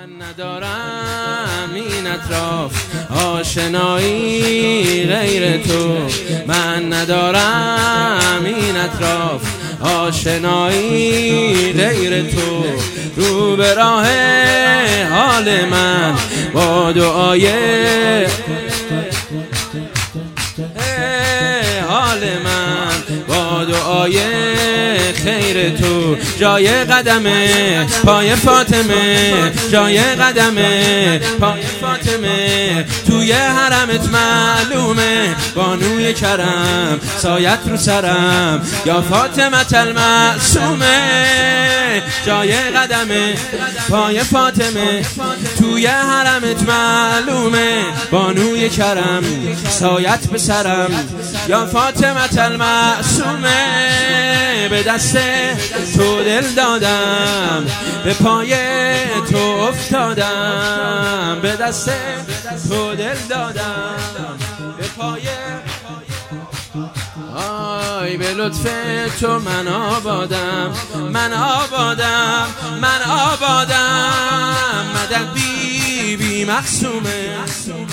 من ندارم این اطراف آشنایی غیر تو، من ندارم این اطراف آشنایی غیر تو. رو به راه حال من با دعای حال من با دعای خیر تو. جای قدمه پای فاطمه، جای قدمه پای فاطمه، توی حرمت معلومه بانوی کرم سایت رو سرم یا فاطمه المعصومه. جای قدمه پای فاطمه، توی حرمت معلومه بانوی کرم سایت به سرم یا فاطمه المعصومه. به دست تو دل دادم، به پای تو افتادم، به دست تو دل دادم، به پای آی به لطف تو من آبادم، من آبادم، من آبادم. مدد بی مقسومه